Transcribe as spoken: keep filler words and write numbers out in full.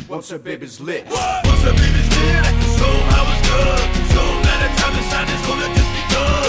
once her baby's lit. Once her baby's lit, I can show 'em how it's done. Show 'em that the time to shine is gonna just begun.